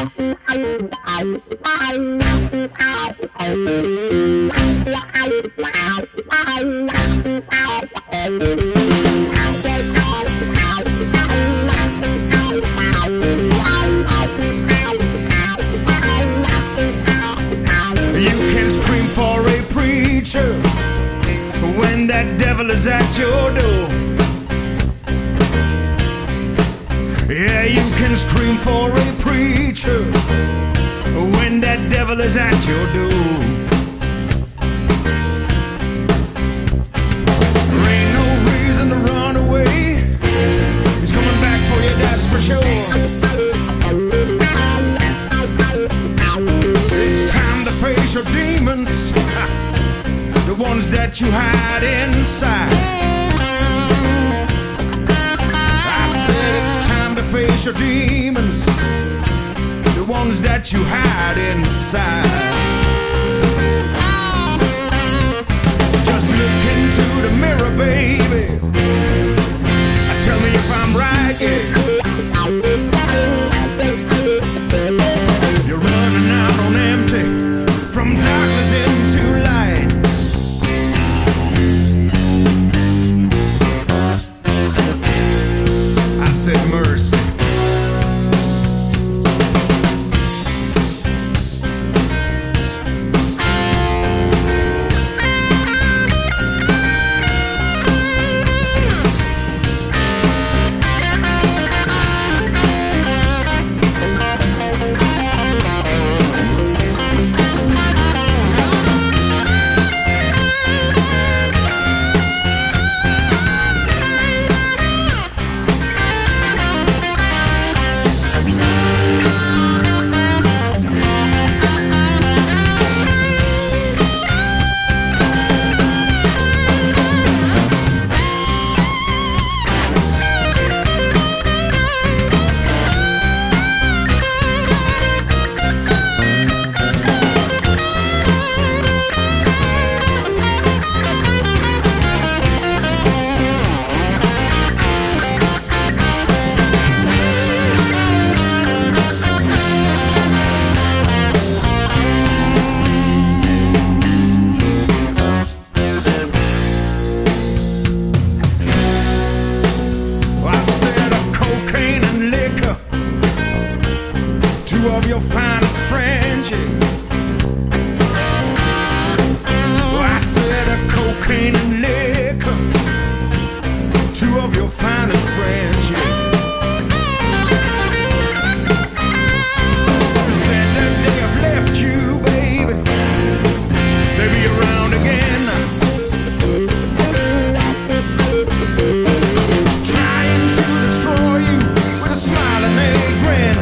When that devil is at your door, yeah, you can scream for a preacher when that devil is at your door. There ain't no reason to run away. He's coming back for you, that's for sure. It's time to face your demons, the ones that you hide inside. I said it's time to face your demons, the ones that you hide inside. Just look into the mirror, baby. Tell me if I'm right, yeah. You're running out on empty, from darkness into light. I said mercy. Of your finest friends, yeah. Well, I said a cocaine and liquor, two of your finest friends, yeah. You said that they have left you, baby, they'll be around again, trying to destroy you with a smile and a grin.